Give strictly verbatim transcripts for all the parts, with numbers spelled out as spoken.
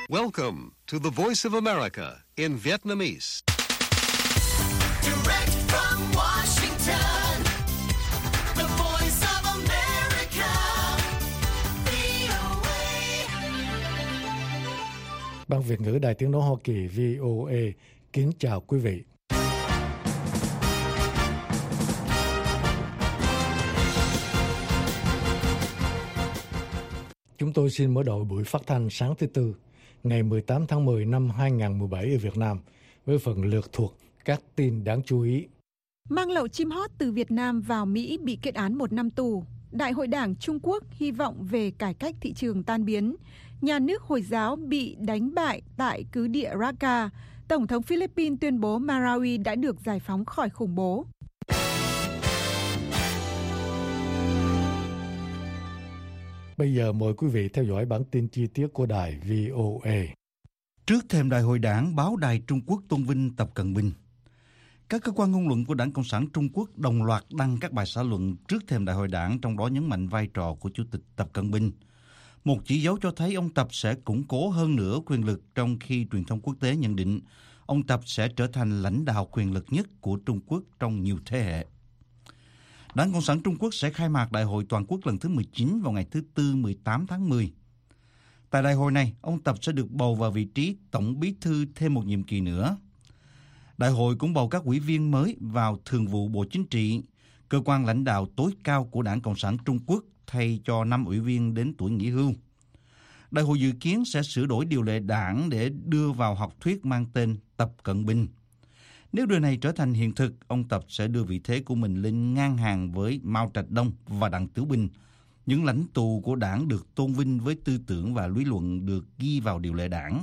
Welcome to the Voice of America in Vietnamese. Direct from Washington, the Voice of America, vê o a. Ban Việt ngữ Đài Tiếng nói Hoa Kỳ vê o a kính chào quý vị. Chúng tôi xin mở đầu buổi phát thanh sáng thứ Tư, ngày mười tám tháng mười năm hai nghìn không trăm mười bảy ở Việt Nam, với phần lược thuộc các tin đáng chú ý. Mang lậu chim hót từ Việt Nam vào Mỹ bị kết án một năm tù. Đại hội Đảng Trung Quốc hy vọng về cải cách thị trường tan biến. Nhà nước Hồi giáo bị đánh bại tại cứ địa Raqqa. Tổng thống Philippines tuyên bố Marawi đã được giải phóng khỏi khủng bố. Bây giờ mời quý vị theo dõi bản tin chi tiết của đài vê o a. Trước thềm Đại hội Đảng, báo đài Trung Quốc tôn vinh Tập Cận Bình. Các cơ quan ngôn luận của Đảng Cộng sản Trung Quốc đồng loạt đăng các bài xã luận trước thềm Đại hội Đảng, trong đó nhấn mạnh vai trò của Chủ tịch Tập Cận Bình. Một chỉ dấu cho thấy ông Tập sẽ củng cố hơn nữa quyền lực, trong khi truyền thông quốc tế nhận định ông Tập sẽ trở thành lãnh đạo quyền lực nhất của Trung Quốc trong nhiều thế hệ. Đảng Cộng sản Trung Quốc sẽ khai mạc Đại hội Toàn quốc lần thứ mười chín vào ngày thứ Tư mười tám tháng mười. Tại đại hội này, ông Tập sẽ được bầu vào vị trí Tổng Bí thư thêm một nhiệm kỳ nữa. Đại hội cũng bầu các ủy viên mới vào Thường vụ Bộ Chính trị, cơ quan lãnh đạo tối cao của Đảng Cộng sản Trung Quốc, thay cho năm ủy viên đến tuổi nghỉ hưu. Đại hội dự kiến sẽ sửa đổi điều lệ đảng để đưa vào học thuyết mang tên Tập Cận Bình. Nếu điều này trở thành hiện thực, ông Tập sẽ đưa vị thế của mình lên ngang hàng với Mao Trạch Đông và Đặng Tiểu Bình, những lãnh tụ của đảng được tôn vinh với tư tưởng và lý luận được ghi vào điều lệ đảng.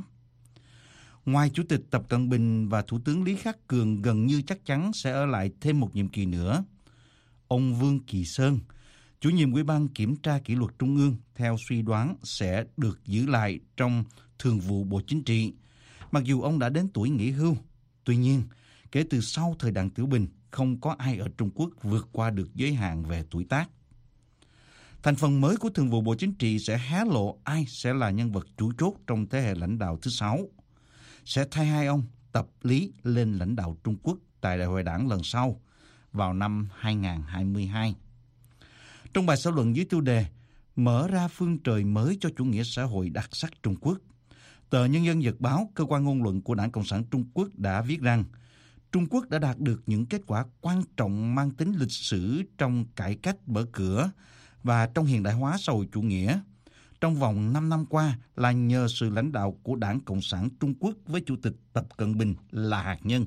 Ngoài Chủ tịch Tập Cận Bình và Thủ tướng Lý Khắc Cường gần như chắc chắn sẽ ở lại thêm một nhiệm kỳ nữa, ông Vương Kỳ Sơn, chủ nhiệm Ủy ban Kiểm tra Kỷ luật Trung ương, theo suy đoán sẽ được giữ lại trong Thường vụ Bộ Chính trị, mặc dù ông đã đến tuổi nghỉ hưu. Tuy nhiên, kể từ sau thời Đặng Tiểu Bình, không có ai ở Trung Quốc vượt qua được giới hạn về tuổi tác. Thành phần mới của Thường vụ Bộ Chính trị sẽ hé lộ ai sẽ là nhân vật chủ chốt trong thế hệ lãnh đạo thứ sáu, sẽ thay hai ông Tập Lý lên lãnh đạo Trung Quốc tại Đại hội Đảng lần sau vào năm hai nghìn không trăm hai mươi hai. Trong bài xã luận dưới tiêu đề Mở ra phương trời mới cho chủ nghĩa xã hội đặc sắc Trung Quốc, tờ Nhân dân Nhật báo, cơ quan ngôn luận của Đảng Cộng sản Trung Quốc, đã viết rằng Trung Quốc đã đạt được những kết quả quan trọng mang tính lịch sử trong cải cách mở cửa và trong hiện đại hóa xã hội chủ nghĩa trong vòng năm năm qua là nhờ sự lãnh đạo của Đảng Cộng sản Trung Quốc với Chủ tịch Tập Cận Bình là hạt nhân.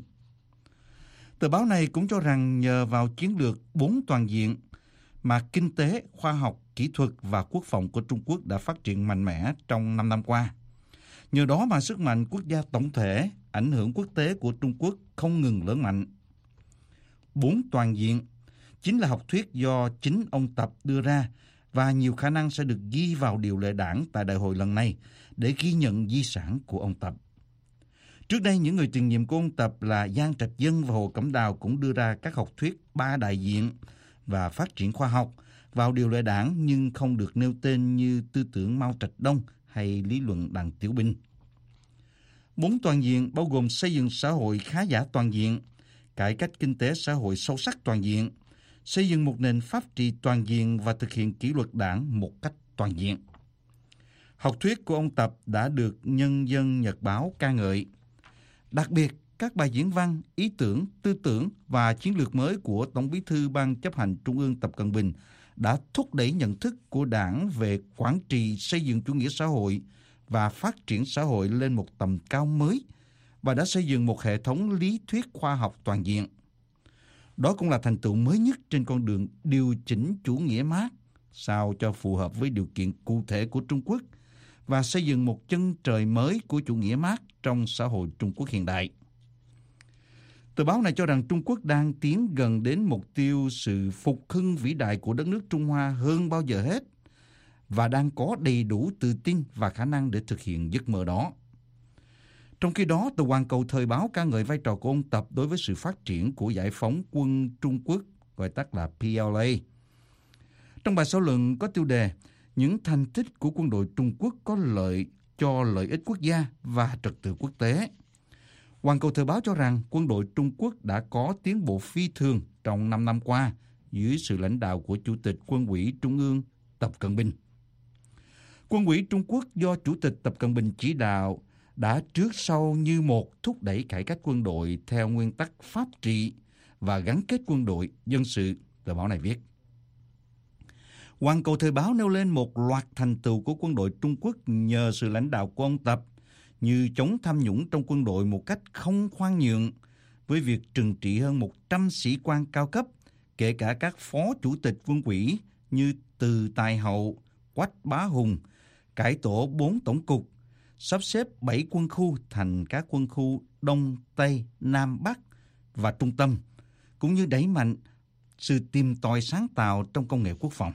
Tờ báo này cũng cho rằng nhờ vào chiến lược bốn toàn diện mà kinh tế, khoa học, kỹ thuật và quốc phòng của Trung Quốc đã phát triển mạnh mẽ trong năm năm qua. Nhờ đó mà sức mạnh quốc gia tổng thể, ảnh hưởng quốc tế của Trung Quốc không ngừng lớn mạnh. Bốn toàn diện chính là học thuyết do chính ông Tập đưa ra và nhiều khả năng sẽ được ghi vào điều lệ đảng tại đại hội lần này để ghi nhận di sản của ông Tập. Trước đây, những người tiền nhiệm của ông Tập là Giang Trạch Dân và Hồ Cẩm Đào cũng đưa ra các học thuyết ba đại diện và phát triển khoa học vào điều lệ đảng, nhưng không được nêu tên như tư tưởng Mao Trạch Đông hay lý luận Đặng Tiểu Bình. Bốn toàn diện bao gồm xây dựng xã hội khá giả toàn diện, cải cách kinh tế xã hội sâu sắc toàn diện, xây dựng một nền pháp trị toàn diện và thực hiện kỷ luật đảng một cách toàn diện. Học thuyết của ông Tập đã được Nhân dân Nhật báo ca ngợi. Đặc biệt, các bài diễn văn, ý tưởng, tư tưởng và chiến lược mới của Tổng Bí thư Ban chấp hành Trung ương Tập Cận Bình đã thúc đẩy nhận thức của đảng về quản trị xây dựng chủ nghĩa xã hội và phát triển xã hội lên một tầm cao mới và đã xây dựng một hệ thống lý thuyết khoa học toàn diện. Đó cũng là thành tựu mới nhất trên con đường điều chỉnh chủ nghĩa Mác sao cho phù hợp với điều kiện cụ thể của Trung Quốc và xây dựng một chân trời mới của chủ nghĩa Mác trong xã hội Trung Quốc hiện đại. Tờ báo này cho rằng Trung Quốc đang tiến gần đến mục tiêu sự phục hưng vĩ đại của đất nước Trung Hoa hơn bao giờ hết và đang có đầy đủ tự tin và khả năng để thực hiện giấc mơ đó. Trong khi đó, tờ Hoàn Cầu Thời báo ca ngợi vai trò của ông Tập đối với sự phát triển của giải phóng quân Trung Quốc, gọi tắt là pê lờ a. Trong bài xã luận có tiêu đề Những thành tích của quân đội Trung Quốc có lợi cho lợi ích quốc gia và trật tự quốc tế. Hoàn Cầu Thời báo cho rằng quân đội Trung Quốc đã có tiến bộ phi thường trong năm năm qua dưới sự lãnh đạo của Chủ tịch Quân ủy Trung ương Tập Cận Bình. Quân ủy Trung Quốc do Chủ tịch Tập Cận Bình chỉ đạo đã trước sau như một thúc đẩy cải cách quân đội theo nguyên tắc pháp trị và gắn kết quân đội dân sự, tờ báo này viết. Hoàn Cầu Thời báo nêu lên một loạt thành tựu của quân đội Trung Quốc nhờ sự lãnh đạo của ông Tập, như chống tham nhũng trong quân đội một cách không khoan nhượng, với việc trừng trị hơn một trăm sĩ quan cao cấp, kể cả các phó chủ tịch quân ủy như Từ Tài Hậu, Quách Bá Hùng, cải tổ bốn tổng cục, sắp xếp bảy quân khu thành các quân khu Đông, Tây, Nam, Bắc và Trung tâm, cũng như đẩy mạnh sự tìm tòi sáng tạo trong công nghệ quốc phòng.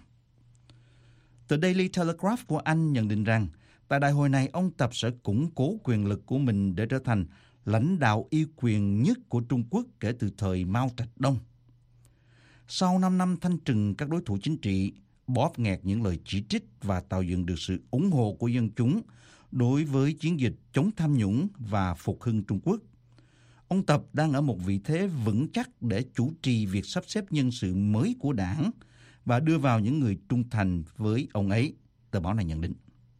The Daily Telegraph của Anh nhận định rằng, tại đại hội này, ông Tập sẽ củng cố quyền lực của mình để trở thành lãnh đạo uy quyền nhất của Trung Quốc kể từ thời Mao Trạch Đông. Sau năm năm thanh trừng các đối thủ chính trị, bóp nghẹt những lời chỉ trích và tạo dựng được sự ủng hộ của dân chúng đối với chiến dịch chống tham nhũng và phục hưng Trung Quốc, ông Tập đang ở một vị thế vững chắc để chủ trì việc sắp xếp nhân sự mới của đảng và đưa vào những người trung thành với ông ấy, tờ báo này nhận định.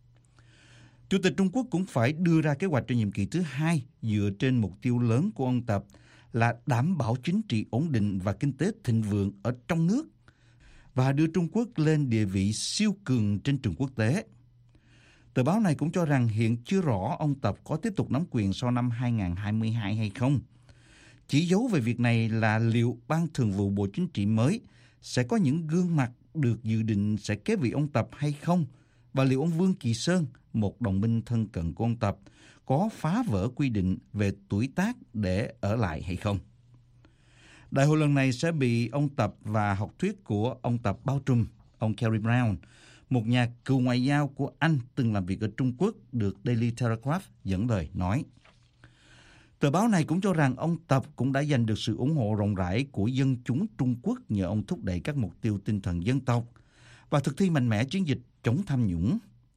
Chủ tịch Trung Quốc cũng phải đưa ra kế hoạch cho nhiệm kỳ thứ hai dựa trên mục tiêu lớn của ông Tập là đảm bảo chính trị ổn định và kinh tế thịnh vượng ở trong nước và đưa Trung Quốc lên địa vị siêu cường trên trường quốc tế. Tờ báo này cũng cho rằng hiện chưa rõ ông Tập có tiếp tục nắm quyền sau năm hai không hai hai hay không. Chỉ dấu về việc này là liệu Ban Thường vụ Bộ Chính trị mới sẽ có những gương mặt được dự định sẽ kế vị ông Tập hay không, và liệu ông Vương Kỳ Sơn, một đồng minh thân cận của ông Tập, có phá vỡ quy định về tuổi tác để ở lại hay không. Đại hội lần này sẽ bị ông Tập và học thuyết của ông Tập bao trùm. Ông Kerry Brown, một nhà cựu ngoại giao của Anh từng làm việc ở Trung Quốc, được Daily Telegraph dẫn lời nói. Tờ báo này cũng cho rằng ông Tập cũng đã giành được sự ủng hộ rộng rãi của dân chúng Trung Quốc nhờ ông thúc đẩy các mục tiêu tinh thần dân tộc và thực thi mạnh mẽ chiến dịch chống tham nhũng.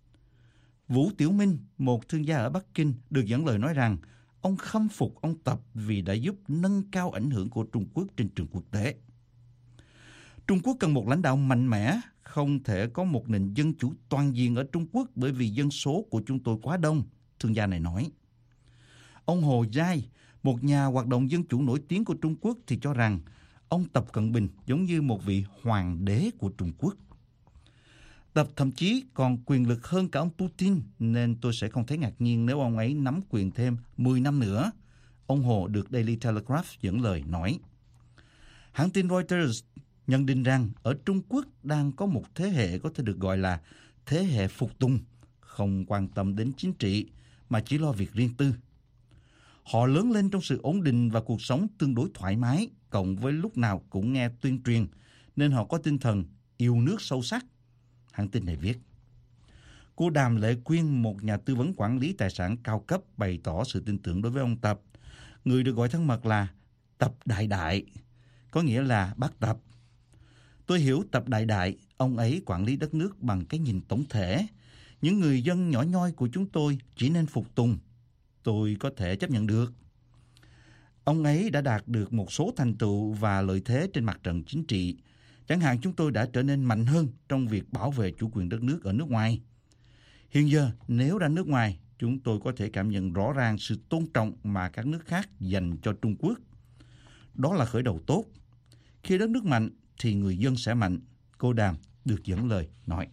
Vũ Tiểu Minh, một thương gia ở Bắc Kinh, được dẫn lời nói rằng ông khâm phục ông Tập vì đã giúp nâng cao ảnh hưởng của Trung Quốc trên trường quốc tế. Trung Quốc cần một lãnh đạo mạnh mẽ, không thể có một nền dân chủ toàn diện ở Trung Quốc bởi vì dân số của chúng tôi quá đông, thương gia này nói. Ông Hồ Giai, một nhà hoạt động dân chủ nổi tiếng của Trung Quốc thì cho rằng ông Tập Cận Bình giống như một vị hoàng đế của Trung Quốc. Tập thậm chí còn quyền lực hơn cả ông Putin, nên tôi sẽ không thấy ngạc nhiên nếu ông ấy nắm quyền thêm mười năm nữa, ông Hồ được Daily Telegraph dẫn lời nói. Hãng tin Reuters nhận định rằng ở Trung Quốc đang có một thế hệ có thể được gọi là thế hệ phục tùng, không quan tâm đến chính trị mà chỉ lo việc riêng tư. Họ lớn lên trong sự ổn định và cuộc sống tương đối thoải mái, cộng với lúc nào cũng nghe tuyên truyền, nên họ có tinh thần yêu nước sâu sắc, hãng tin này viết. Cô Đàm Lệ Quyên, một nhà tư vấn quản lý tài sản cao cấp, bày tỏ sự tin tưởng đối với ông Tập, người được gọi thân mật là Tập Đại Đại, có nghĩa là bác Tập. Tôi hiểu Tập Đại Đại, ông ấy quản lý đất nước bằng cái nhìn tổng thể. Những người dân nhỏ nhoi của chúng tôi chỉ nên phục tùng. Tôi có thể chấp nhận được. Ông ấy đã đạt được một số thành tựu và lợi thế trên mặt trận chính trị. Chẳng hạn chúng tôi đã trở nên mạnh hơn trong việc bảo vệ chủ quyền đất nước ở nước ngoài. Hiện giờ, nếu ra nước ngoài, chúng tôi có thể cảm nhận rõ ràng sự tôn trọng mà các nước khác dành cho Trung Quốc. Đó là khởi đầu tốt. Khi đất nước mạnh, thì người dân sẽ mạnh, cô Đàm được dẫn lời nói.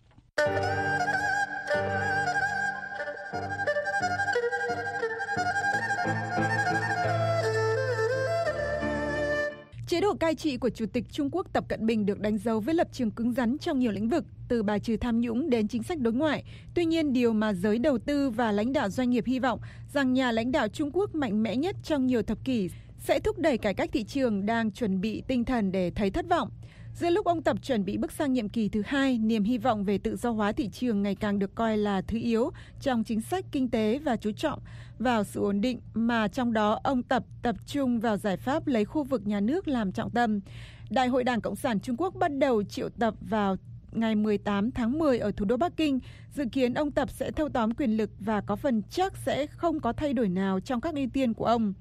Chế độ cai trị của Chủ tịch Trung Quốc Tập Cận Bình được đánh dấu với lập trường cứng rắn trong nhiều lĩnh vực, từ bài trừ tham nhũng đến chính sách đối ngoại. Tuy nhiên, điều mà giới đầu tư và lãnh đạo doanh nghiệp hy vọng rằng nhà lãnh đạo Trung Quốc mạnh mẽ nhất trong nhiều thập kỷ sẽ thúc đẩy cải cách thị trường đang chuẩn bị tinh thần để thấy thất vọng. Giữa lúc ông Tập chuẩn bị bước sang nhiệm kỳ thứ hai, niềm hy vọng về tự do hóa thị trường ngày càng được coi là thứ yếu trong chính sách kinh tế và chú trọng vào sự ổn định, mà trong đó ông Tập tập trung vào giải pháp lấy khu vực nhà nước làm trọng tâm. Đại hội Đảng Cộng sản Trung Quốc bắt đầu triệu tập vào ngày mười tám tháng mười ở thủ đô Bắc Kinh, dự kiến ông Tập sẽ thâu tóm quyền lực và có phần chắc sẽ không có thay đổi nào trong các ưu tiên của ông.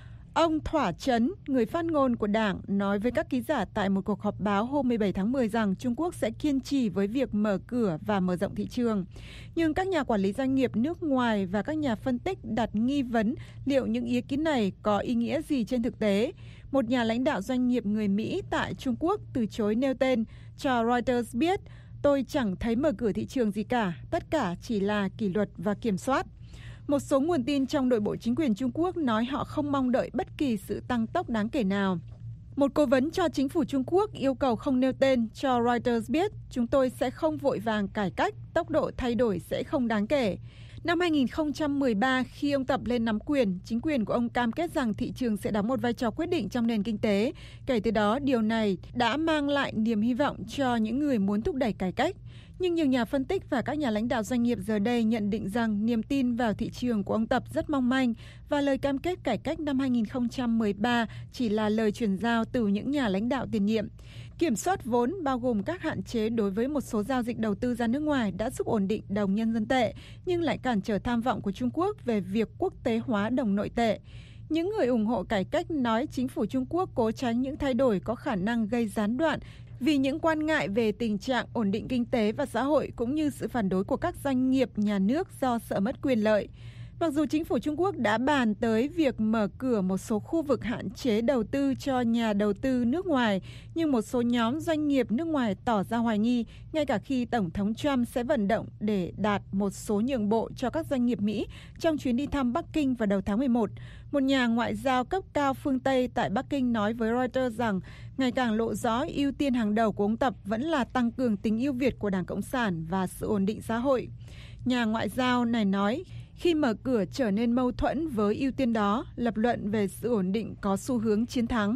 Ông Thỏa Chấn, người phát ngôn của đảng, nói với các ký giả tại một cuộc họp báo hôm mười bảy tháng mười rằng Trung Quốc sẽ kiên trì với việc mở cửa và mở rộng thị trường. Nhưng các nhà quản lý doanh nghiệp nước ngoài và các nhà phân tích đặt nghi vấn liệu những ý kiến này có ý nghĩa gì trên thực tế. Một nhà lãnh đạo doanh nghiệp người Mỹ tại Trung Quốc từ chối nêu tên cho Reuters biết, tôi chẳng thấy mở cửa thị trường gì cả, tất cả chỉ là kỷ luật và kiểm soát. Một số nguồn tin trong nội bộ chính quyền Trung Quốc nói họ không mong đợi bất kỳ sự tăng tốc đáng kể nào. Một cố vấn cho chính phủ Trung Quốc yêu cầu không nêu tên cho Reuters biết chúng tôi sẽ không vội vàng cải cách, tốc độ thay đổi sẽ không đáng kể. Năm hai nghìn không trăm mười ba, khi ông Tập lên nắm quyền, chính quyền của ông cam kết rằng thị trường sẽ đóng một vai trò quyết định trong nền kinh tế. Kể từ đó, điều này đã mang lại niềm hy vọng cho những người muốn thúc đẩy cải cách. Nhưng nhiều nhà phân tích và các nhà lãnh đạo doanh nghiệp giờ đây nhận định rằng niềm tin vào thị trường của ông Tập rất mong manh và lời cam kết cải cách năm hai nghìn không trăm mười ba chỉ là lời truyền giao từ những nhà lãnh đạo tiền nhiệm. Kiểm soát vốn bao gồm các hạn chế đối với một số giao dịch đầu tư ra nước ngoài đã giúp ổn định đồng nhân dân tệ, nhưng lại cản trở tham vọng của Trung Quốc về việc quốc tế hóa đồng nội tệ. Những người ủng hộ cải cách nói chính phủ Trung Quốc cố tránh những thay đổi có khả năng gây gián đoạn vì những quan ngại về tình trạng ổn định kinh tế và xã hội cũng như sự phản đối của các doanh nghiệp nhà nước do sợ mất quyền lợi. Mặc dù chính phủ Trung Quốc đã bàn tới việc mở cửa một số khu vực hạn chế đầu tư cho nhà đầu tư nước ngoài, nhưng một số nhóm doanh nghiệp nước ngoài tỏ ra hoài nghi, ngay cả khi Tổng thống Trump sẽ vận động để đạt một số nhượng bộ cho các doanh nghiệp Mỹ trong chuyến đi thăm Bắc Kinh vào đầu tháng mười một. Một nhà ngoại giao cấp cao phương Tây tại Bắc Kinh nói với Reuters rằng ngày càng lộ rõ ưu tiên hàng đầu của ông Tập vẫn là tăng cường tính ưu việt của Đảng Cộng sản và sự ổn định xã hội. Nhà ngoại giao này nói, khi mở cửa trở nên mâu thuẫn với ưu tiên đó, lập luận về sự ổn định có xu hướng chiến thắng.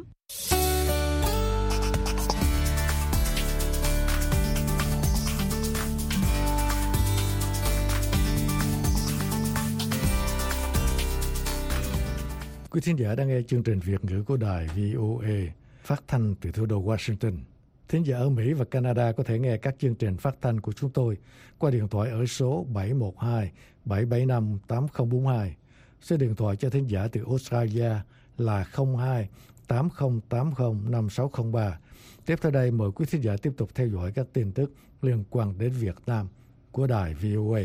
Quý thính giả đang nghe chương trình Việt ngữ của đài vê o a phát thanh từ thủ đô Washington. Thính giả ở Mỹ và Canada có thể nghe các chương trình phát thanh của chúng tôi qua điện thoại ở số bảy một hai bảy bảy năm tám không bốn hai. Số điện thoại cho thính giả từ Australia là không hai tám không tám không năm sáu không ba. Tiếp theo đây mời quý thính giả tiếp tục theo dõi các tin tức liên quan đến Việt Nam của đài vê o a.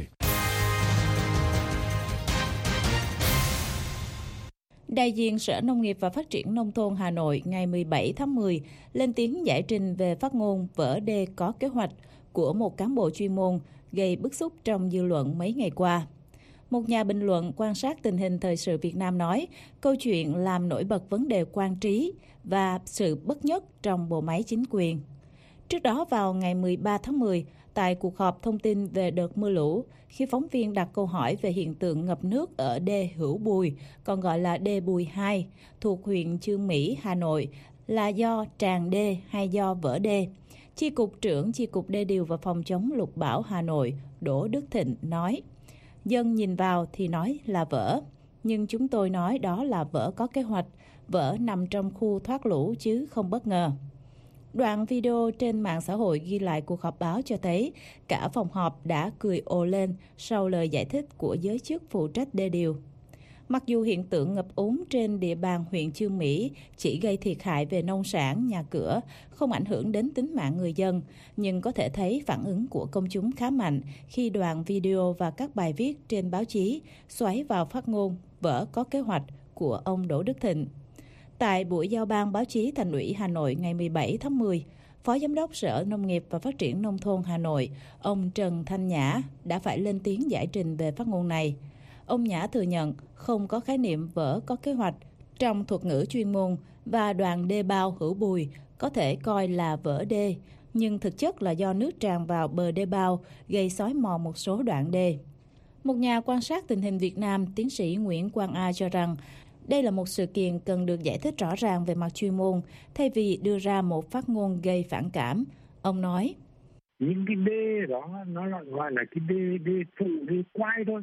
Đại diện Sở Nông nghiệp và Phát triển Nông thôn Hà Nội ngày mười bảy tháng mười lên tiếng giải trình về phát ngôn vỡ đê có kế hoạch của một cán bộ chuyên môn gây bức xúc trong dư luận mấy ngày qua. Một nhà bình luận quan sát tình hình thời sự Việt Nam nói, câu chuyện làm nổi bật vấn đề quan trí và sự bất nhất trong bộ máy chính quyền. Trước đó vào ngày mười ba tháng mười, tại cuộc họp thông tin về đợt mưa lũ, khi phóng viên đặt câu hỏi về hiện tượng ngập nước ở đê Hữu Bùi, còn gọi là đê Bùi hai, thuộc huyện Chương Mỹ, Hà Nội, là do tràn đê hay do vỡ đê, Chi cục trưởng Chi cục Đê điều và Phòng chống lụt bão Hà Nội, Đỗ Đức Thịnh nói, dân nhìn vào thì nói là vỡ, nhưng chúng tôi nói đó là vỡ có kế hoạch, vỡ nằm trong khu thoát lũ chứ không bất ngờ. Đoạn video trên mạng xã hội ghi lại cuộc họp báo cho thấy cả phòng họp đã cười ồ lên sau lời giải thích của giới chức phụ trách đê điều. Mặc dù hiện tượng ngập úng trên địa bàn huyện Chương Mỹ chỉ gây thiệt hại về nông sản, nhà cửa, không ảnh hưởng đến tính mạng người dân, nhưng có thể thấy phản ứng của công chúng khá mạnh khi đoạn video và các bài viết trên báo chí xoáy vào phát ngôn vỡ có kế hoạch của ông Đỗ Đức Thịnh. Tại buổi giao ban báo chí Thành ủy Hà Nội ngày mười bảy tháng mười, Phó Giám đốc Sở Nông nghiệp và Phát triển Nông thôn Hà Nội, ông Trần Thanh Nhã đã phải lên tiếng giải trình về phát ngôn này. Ông Nhã thừa nhận không có khái niệm vỡ có kế hoạch trong thuật ngữ chuyên môn và đoạn đê bao Hữu Bùi có thể coi là vỡ đê, nhưng thực chất là do nước tràn vào bờ đê bao gây xói mòn một số đoạn đê. Một nhà quan sát tình hình Việt Nam, tiến sĩ Nguyễn Quang A cho rằng đây là một sự kiện cần được giải thích rõ ràng về mặt chuyên môn, thay vì đưa ra một phát ngôn gây phản cảm. Ông nói, những cái đê đó nó gọi là cái đê, đê phụ, đê quai thôi.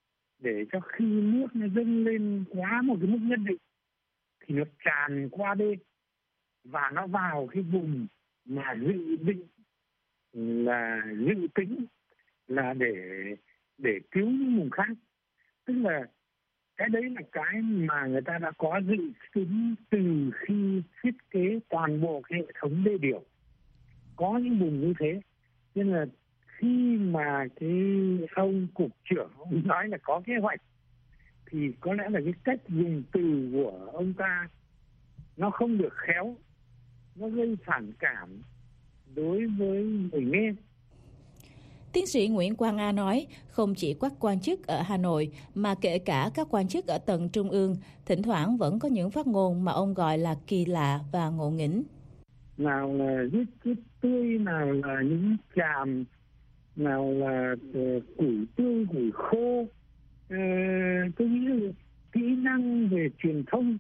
Để cho khi nước nó dâng lên quá một cái mức nhất định thì nó tràn qua đê và nó vào cái vùng mà dự định là dự tính là để để cứu những vùng khác. Tức là cái đấy là cái mà người ta đã có dự tính từ khi thiết kế toàn bộ cái hệ thống đê điều. Có những vùng như thế. Nên là khi mà cái ông cục trưởng ông nói là có kế hoạch thì có lẽ là cái cách dùng từ của ông ta nó không được khéo, nó gây phản cảm đối với người nghe. Tiến sĩ Nguyễn Quang A nói, không chỉ các quan chức ở Hà Nội mà kể cả các quan chức ở tầng trung ương, thỉnh thoảng vẫn có những phát ngôn mà ông gọi là kỳ lạ và ngộ nghĩnh. Nào là giết chết tươi, nào là những tràm, nào là uh, củi tươi, củi khô. Uh, tôi nghĩ là kỹ năng về truyền thông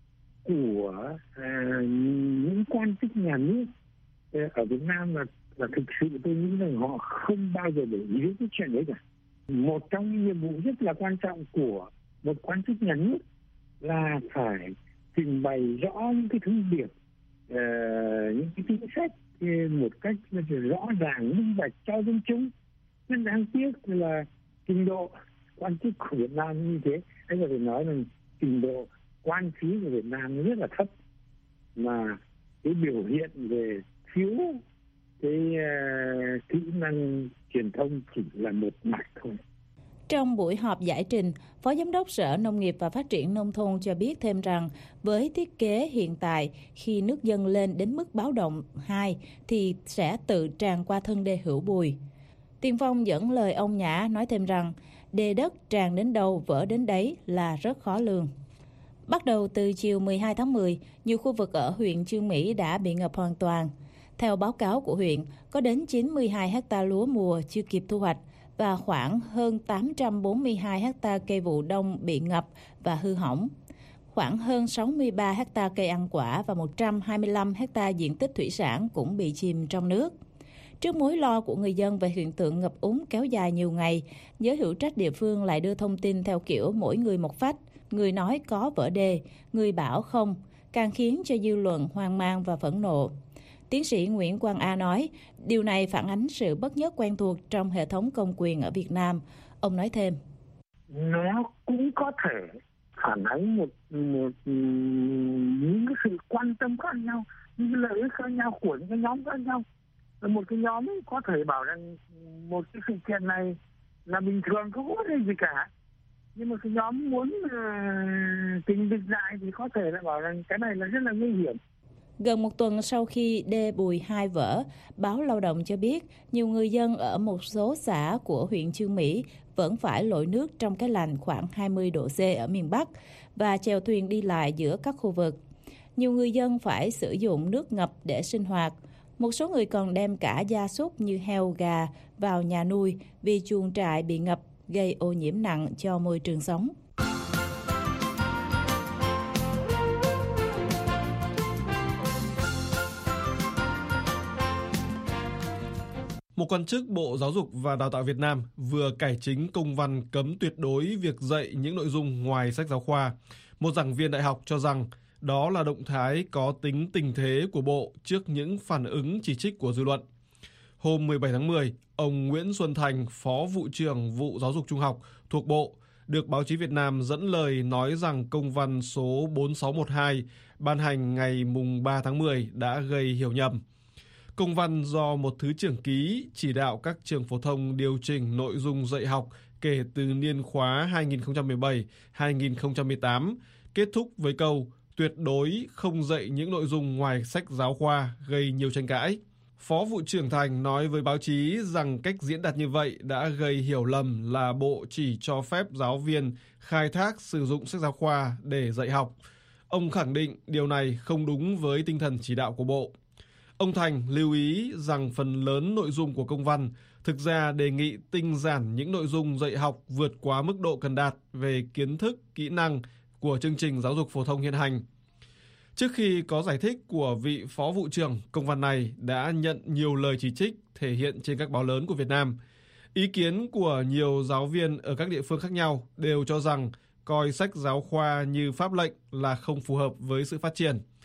của uh, những quan chức nhà nước uh, ở Việt Nam là là thực sự tôi nghĩ rằng họ không bao giờ để ý đến cái chuyện đấy cả. Một trong những nhiệm vụ rất là quan trọng của một quan chức nhà nước là phải trình bày rõ những cái thông điệp, uh, những cái chính sách một cách rõ ràng, minh bạch cho dân chúng. Nhưng đáng tiếc là trình độ quan chức của Việt Nam như thế, anh có thể nói là trình độ quan trí của Việt Nam rất là thấp, mà cái biểu hiện về thiếu cái uh, kỹ năng truyền thông chỉ là một mặt thôi. Trong buổi họp giải trình, Phó Giám đốc Sở Nông nghiệp và Phát triển Nông thôn cho biết thêm rằng với thiết kế hiện tại, khi nước dâng lên đến mức báo động hai thì sẽ tự tràn qua thân đê Hữu Bùi. Tiên Phong dẫn lời ông Nhã nói thêm rằng đê đất tràn đến đâu vỡ đến đấy là rất khó lường. Bắt đầu từ chiều mười hai tháng mười, nhiều khu vực ở huyện Chương Mỹ đã bị ngập hoàn toàn. Theo báo cáo của huyện, có đến chín mươi hai héc ta lúa mùa chưa kịp thu hoạch và khoảng hơn tám trăm bốn mươi hai héc ta cây vụ đông bị ngập và hư hỏng. Khoảng hơn sáu mươi ba héc ta cây ăn quả và một trăm hai mươi lăm héc ta diện tích thủy sản cũng bị chìm trong nước. Trước mối lo của người dân về hiện tượng ngập úng kéo dài nhiều ngày, giới hữu trách địa phương lại đưa thông tin theo kiểu mỗi người một phách, người nói có vỡ đê, người bảo không, càng khiến cho dư luận hoang mang và phẫn nộ. Tiến sĩ Nguyễn Quang A nói, điều này phản ánh sự bất nhất quen thuộc trong hệ thống công quyền ở Việt Nam. Ông nói thêm. Nó cũng có thể phản ánh một, một những cái sự quan tâm khác nhau, những cái lợi ích khác nhau của những cái nhóm khác nhau. Một cái nhóm có thể bảo rằng một cái sự kiện này là bình thường, không có vấn đề gì cả. Nhưng mà cái nhóm muốn uh, tình địch lại thì có thể là bảo rằng cái này là rất là nguy hiểm. Gần một tuần sau khi đê Bùi hai vỡ, báo Lao động cho biết nhiều người dân ở một số xã của huyện Chương Mỹ vẫn phải lội nước trong cái lạnh khoảng hai mươi độ C ở miền Bắc và chèo thuyền đi lại giữa các khu vực. Nhiều người dân phải sử dụng nước ngập để sinh hoạt. Một số người còn đem cả gia súc như heo, gà vào nhà nuôi vì chuồng trại bị ngập, gây ô nhiễm nặng cho môi trường sống. Một quan chức Bộ Giáo dục và Đào tạo Việt Nam vừa cải chính công văn cấm tuyệt đối việc dạy những nội dung ngoài sách giáo khoa. Một giảng viên đại học cho rằng đó là động thái có tính tình thế của Bộ trước những phản ứng chỉ trích của dư luận. Hôm mười bảy tháng mười, ông Nguyễn Xuân Thành, Phó Vụ trưởng Vụ Giáo dục Trung học thuộc Bộ, được báo chí Việt Nam dẫn lời nói rằng công văn số bốn sáu một hai ban hành ngày mùng ba tháng mười đã gây hiểu nhầm. Công văn do một thứ trưởng ký chỉ đạo các trường phổ thông điều chỉnh nội dung dạy học kể từ niên khóa hai nghìn không trăm mười bảy hai nghìn không trăm mười tám, kết thúc với câu tuyệt đối không dạy những nội dung ngoài sách giáo khoa, gây nhiều tranh cãi. Phó Vụ trưởng Thành nói với báo chí rằng cách diễn đạt như vậy đã gây hiểu lầm là Bộ chỉ cho phép giáo viên khai thác sử dụng sách giáo khoa để dạy học. Ông khẳng định điều này không đúng với tinh thần chỉ đạo của Bộ. Ông Thành lưu ý rằng phần lớn nội dung của công văn thực ra đề nghị tinh giản những nội dung dạy học vượt quá mức độ cần đạt về kiến thức, kỹ năng của chương trình giáo dục phổ thông hiện hành. Trước khi có giải thích của vị Phó Vụ trưởng, công văn này đã nhận nhiều lời chỉ trích thể hiện trên các báo lớn của Việt Nam. Ý kiến của nhiều giáo viên ở các địa phương khác nhau đều cho rằng coi sách giáo khoa như pháp lệnh là không phù hợp với sự phát triển.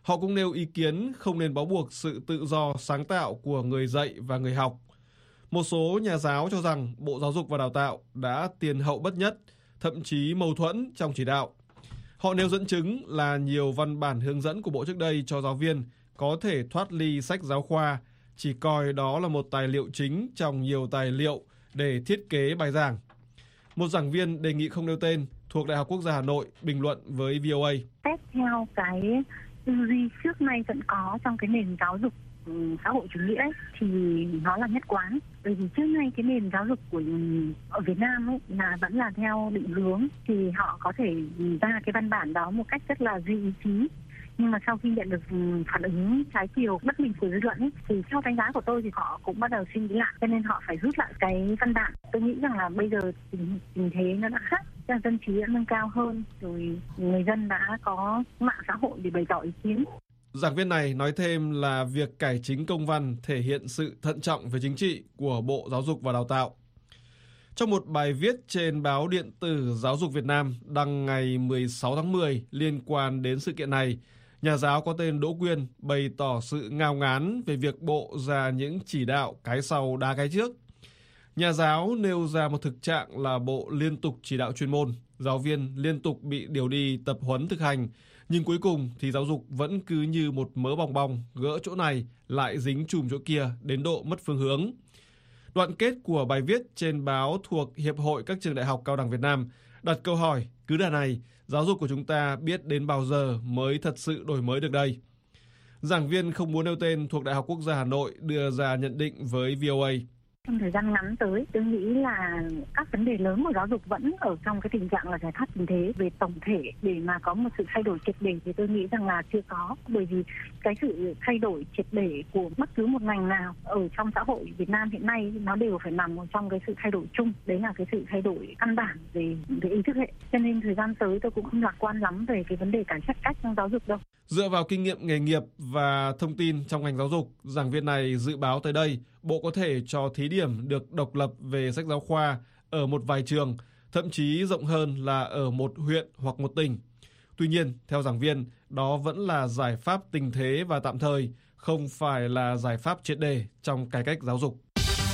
Họ cũng nêu ý kiến không nên bó buộc sự tự do sáng tạo của người dạy và người học. Một số nhà giáo cho rằng Bộ Giáo dục và Đào tạo đã tiền hậu bất nhất, thậm chí mâu thuẫn trong chỉ đạo. Họ nêu dẫn chứng là nhiều văn bản hướng dẫn của Bộ trước đây cho giáo viên có thể thoát ly sách giáo khoa, chỉ coi đó là một tài liệu chính trong nhiều tài liệu để thiết kế bài giảng. Một giảng viên đề nghị không nêu tên thuộc Đại học Quốc gia Hà Nội bình luận với vê o a. Xét theo cái tư duy trước nay vẫn có trong cái nền giáo dục xã hội chủ nghĩa ấy, thì nó là nhất quán. Bởi vì trước nay cái nền giáo dục của ở Việt Nam ấy là vẫn là theo định hướng, thì họ có thể ra cái văn bản đó một cách rất là duy ý chí. Nhưng mà sau khi nhận được phản ứng trái chiều bất bình của dư luận ấy, thì theo đánh giá của tôi thì họ cũng bắt đầu suy nghĩ lại, cho nên họ phải rút lại cái văn bản. Tôi nghĩ rằng là bây giờ tình, tình thế nó đã khác, dân trí đã nâng cao hơn, rồi người dân đã có mạng xã hội để bày tỏ ý kiến. Giảng viên này nói thêm là việc cải chính công văn thể hiện sự thận trọng về chính trị của Bộ Giáo dục và Đào tạo. Trong một bài viết trên báo điện tử Giáo dục Việt Nam đăng ngày mười sáu tháng mười liên quan đến sự kiện này, nhà giáo có tên Đỗ Quyên bày tỏ sự ngao ngán về việc Bộ ra những chỉ đạo cái sau đá cái trước. Nhà giáo nêu ra một thực trạng là Bộ liên tục chỉ đạo chuyên môn, giáo viên liên tục bị điều đi tập huấn thực hành, nhưng cuối cùng thì giáo dục vẫn cứ như một mớ bong bong, gỡ chỗ này lại dính chùm chỗ kia đến độ mất phương hướng. Đoạn kết của bài viết trên báo thuộc Hiệp hội các trường đại học cao đẳng Việt Nam đặt câu hỏi, cứ đà này, giáo dục của chúng ta biết đến bao giờ mới thật sự đổi mới được đây? Giảng viên không muốn nêu tên thuộc Đại học Quốc gia Hà Nội đưa ra nhận định với vê o a. Trong thời gian ngắn tới, tôi nghĩ là các vấn đề lớn của giáo dục vẫn ở trong cái tình trạng là giải pháp tình thế. Về tổng thể để mà có một sự thay đổi triệt để thì tôi nghĩ rằng là chưa có. Bởi vì cái sự thay đổi triệt để của bất cứ một ngành nào ở trong xã hội Việt Nam hiện nay nó đều phải nằm trong cái sự thay đổi chung. Đấy là cái sự thay đổi căn bản về, về ý thức hệ. Cho nên thời gian tới tôi cũng không lạc quan lắm về cái vấn đề cải cách trong giáo dục đâu. Dựa vào kinh nghiệm nghề nghiệp và thông tin trong ngành giáo dục, giảng viên này dự báo tới đây, Bộ có thể cho thí điểm được độc lập về sách giáo khoa ở một vài trường, thậm chí rộng hơn là ở một huyện hoặc một tỉnh. Tuy nhiên, theo giảng viên, đó vẫn là giải pháp tình thế và tạm thời, không phải là giải pháp triệt để trong cải cách giáo dục.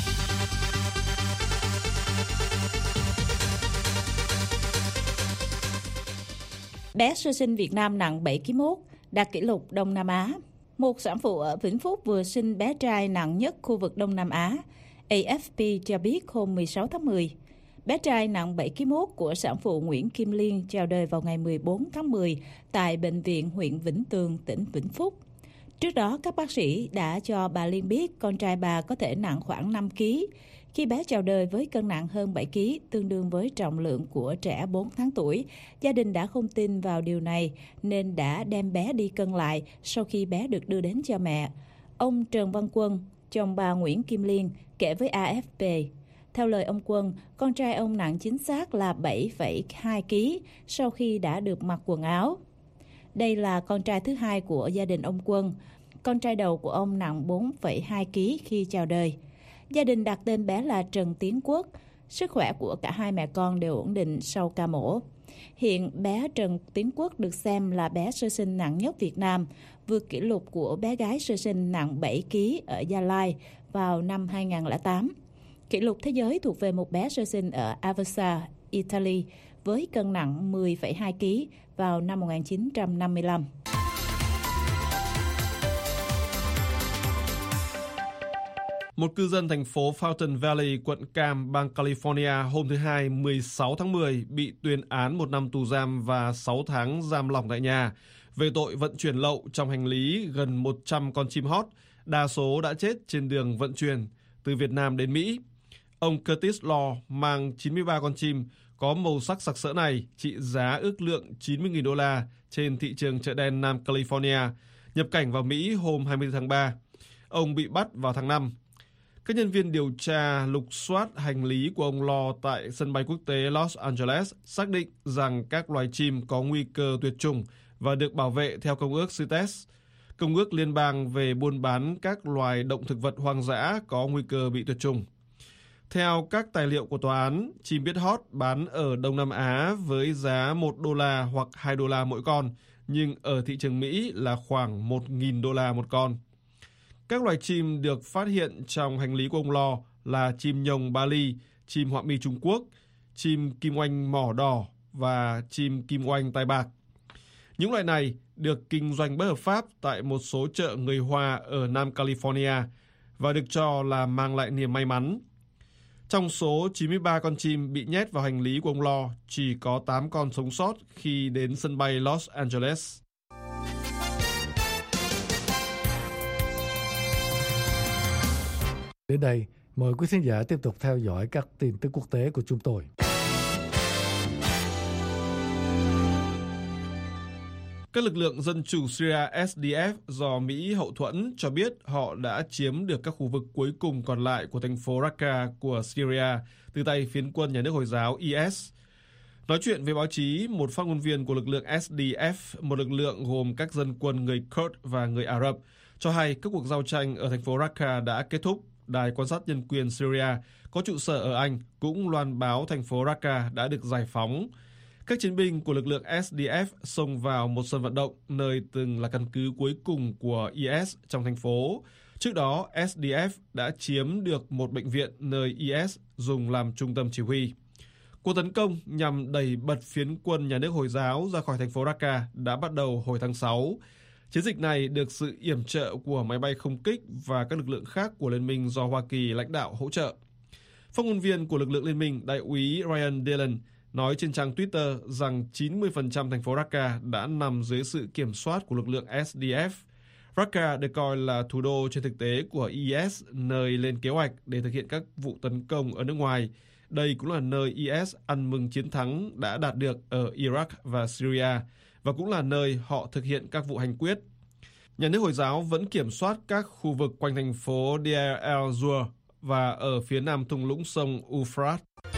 Bé sơ sinh Việt Nam nặng bảy ki lô gam một, đạt kỷ lục Đông Nam Á. Một sản phụ ở Vĩnh Phúc vừa sinh bé trai nặng nhất khu vực Đông Nam Á. a ép pê cho biết hôm mười sáu tháng mười, bé trai nặng bảy ki lô gam một của sản phụ Nguyễn Kim Liên chào đời vào ngày mười bốn tháng mười tại Bệnh viện huyện Vĩnh Tường, tỉnh Vĩnh Phúc. Trước đó, các bác sĩ đã cho bà Liên biết con trai bà có thể nặng khoảng năm ki lô gam. Khi bé chào đời với cân nặng hơn bảy ki lô gam, tương đương với trọng lượng của trẻ bốn tháng tuổi, gia đình đã không tin vào điều này nên đã đem bé đi cân lại sau khi bé được đưa đến cho mẹ. Ông Trần Văn Quân, chồng bà Nguyễn Kim Liên, kể với a ép pê. Theo lời ông Quân, con trai ông nặng chính xác là bảy phẩy hai ki lô gam sau khi đã được mặc quần áo. Đây là con trai thứ hai của gia đình ông Quân. Con trai đầu của ông nặng bốn phẩy hai ki lô gam khi chào đời. Gia đình đặt tên bé là Trần Tiến Quốc. Sức khỏe của cả hai mẹ con đều ổn định sau ca mổ. Hiện bé Trần Tiến Quốc được xem là bé sơ sinh nặng nhất Việt Nam, vượt kỷ lục của bé gái sơ sinh nặng bảy ki lô gam ở Gia Lai vào năm hai không không tám. Kỷ lục thế giới thuộc về một bé sơ sinh ở Aversa, Italy, với cân nặng mười phẩy hai ki lô gam vào năm một nghìn chín trăm năm mươi lăm. Một cư dân thành phố Fountain Valley, quận Cam, bang California hôm thứ Hai mười sáu tháng mười bị tuyên án một năm tù giam và sáu tháng giam lỏng tại nhà về tội vận chuyển lậu trong hành lý gần một trăm con chim hót, đa số đã chết trên đường vận chuyển từ Việt Nam đến Mỹ. Ông Curtis Law mang chín mươi ba con chim có màu sắc sặc sỡ này trị giá ước lượng chín mươi nghìn đô la trên thị trường chợ đen Nam California, nhập cảnh vào Mỹ hôm hai mươi tư tháng ba. Ông bị bắt vào tháng năm. Các nhân viên điều tra lục soát hành lý của ông Law tại sân bay quốc tế Los Angeles xác định rằng các loài chim có nguy cơ tuyệt chủng và được bảo vệ theo Công ước xê i tê e ét, Công ước liên bang về buôn bán các loài động thực vật hoang dã có nguy cơ bị tuyệt chủng. Theo các tài liệu của tòa án, chim biết hót bán ở Đông Nam Á với giá một đô la hoặc hai đô la mỗi con, nhưng ở thị trường Mỹ là khoảng một nghìn đô la một con. Các loài chim được phát hiện trong hành lý của ông Lo là chim nhồng Bali, chim họa mi Trung Quốc, chim kim oanh mỏ đỏ và chim kim oanh tai bạc. Những loài này được kinh doanh bất hợp pháp tại một số chợ người Hoa ở Nam California và được cho là mang lại niềm may mắn. Trong số chín mươi ba con chim bị nhét vào hành lý của ông Lo, chỉ có tám con sống sót khi đến sân bay Los Angeles. Đến đây, mời quý khán giả tiếp tục theo dõi các tin tức quốc tế của chúng tôi. Các lực lượng dân chủ Syria S D F do Mỹ hậu thuẫn cho biết họ đã chiếm được các khu vực cuối cùng còn lại của thành phố Raqqa của Syria từ tay phiến quân nhà nước Hồi giáo I S. Nói chuyện với báo chí, một phát ngôn viên của lực lượng S D F, một lực lượng gồm các dân quân người Kurd và người Ả Rập, cho hay các cuộc giao tranh ở thành phố Raqqa đã kết thúc. Đài quan sát nhân quyền Syria có trụ sở ở Anh cũng loan báo thành phố Raqqa đã được giải phóng. Các chiến binh của lực lượng S D F xông vào một sân vận động nơi từng là căn cứ cuối cùng của I S trong thành phố. Trước đó, S D F đã chiếm được một bệnh viện nơi I S dùng làm trung tâm chỉ huy. Cuộc tấn công nhằm đẩy bật phiến quân nhà nước Hồi giáo ra khỏi thành phố Raqqa đã bắt đầu hồi tháng sáu. Chiến dịch này được sự yểm trợ của máy bay không kích và các lực lượng khác của Liên minh do Hoa Kỳ lãnh đạo hỗ trợ. Phát ngôn viên của lực lượng Liên minh, Đại úy Ryan Dillon, nói trên trang Twitter rằng chín mươi phần trăm thành phố Raqqa đã nằm dưới sự kiểm soát của lực lượng S D F. Raqqa được coi là thủ đô trên thực tế của I S, nơi lên kế hoạch để thực hiện các vụ tấn công ở nước ngoài. Đây cũng là nơi I S ăn mừng chiến thắng đã đạt được ở Iraq và Syria, và cũng là nơi họ thực hiện các vụ hành quyết. Nhà nước Hồi giáo vẫn kiểm soát các khu vực quanh thành phố Deir el-Zur và ở phía nam thung lũng sông Euphrates.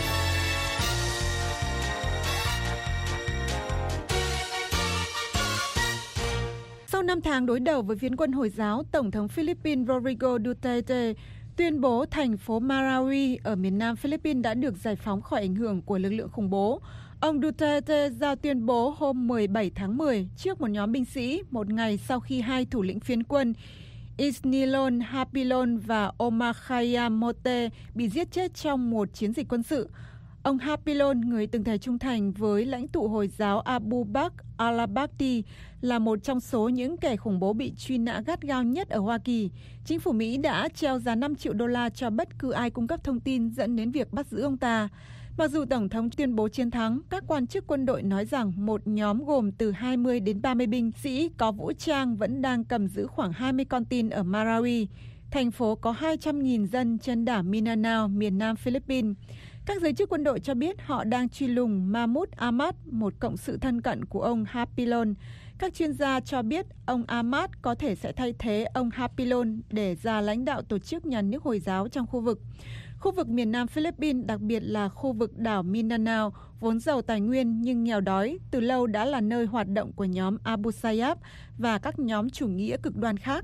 Sau năm tháng đối đầu với phiến quân Hồi giáo, Tổng thống Philippines Rodrigo Duterte tuyên bố thành phố Marawi ở miền nam Philippines đã được giải phóng khỏi ảnh hưởng của lực lượng khủng bố. Ông Duterte ra tuyên bố hôm mười bảy tháng mười trước một nhóm binh sĩ, một ngày sau khi hai thủ lĩnh phiến quân Isnilon Hapilon và Omar Khayyam Mote bị giết chết trong một chiến dịch quân sự. Ông Hapilon, người từng thề trung thành với lãnh tụ Hồi giáo Abu Bakr al-Baghdadi, là một trong số những kẻ khủng bố bị truy nã gắt gao nhất ở Hoa Kỳ. Chính phủ Mỹ đã treo giá năm triệu đô la cho bất cứ ai cung cấp thông tin dẫn đến việc bắt giữ ông ta. Mặc dù Tổng thống tuyên bố chiến thắng, các quan chức quân đội nói rằng một nhóm gồm từ hai mươi đến ba mươi binh sĩ có vũ trang vẫn đang cầm giữ khoảng hai mươi con tin ở Marawi, thành phố có hai trăm nghìn dân trên đảo Mindanao, miền nam Philippines. Các giới chức quân đội cho biết họ đang truy lùng Mahmoud Ahmad, một cộng sự thân cận của ông Hapilon. Các chuyên gia cho biết ông Ahmad có thể sẽ thay thế ông Hapilon để ra lãnh đạo tổ chức nhà nước Hồi giáo trong khu vực. Khu vực miền nam Philippines, đặc biệt là khu vực đảo Mindanao, vốn giàu tài nguyên nhưng nghèo đói, từ lâu đã là nơi hoạt động của nhóm Abu Sayyaf và các nhóm chủ nghĩa cực đoan khác.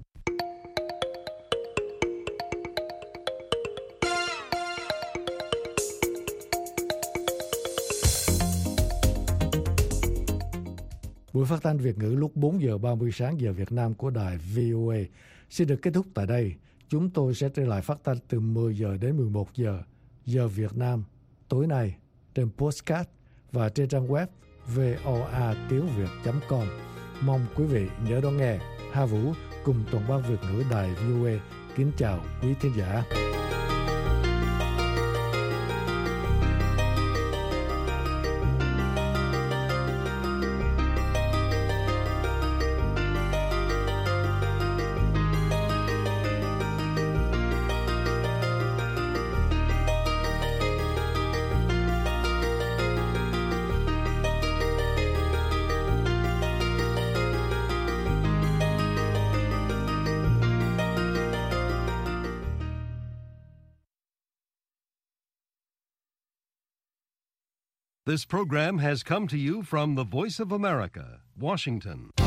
Buổi phát thanh Việt ngữ lúc bốn giờ ba mươi sáng giờ Việt Nam của đài V O A xin được kết thúc tại đây. Chúng tôi sẽ trở lại phát thanh từ mười giờ đến mười một giờ giờ Việt Nam tối nay trên podcast và trên trang web voa tiếng việt chấm com. Mong quý vị nhớ đón nghe. Hà Vũ cùng toàn ban Việt ngữ đài V O A kính chào quý thính giả. This program has come to you from the Voice of America, Washington.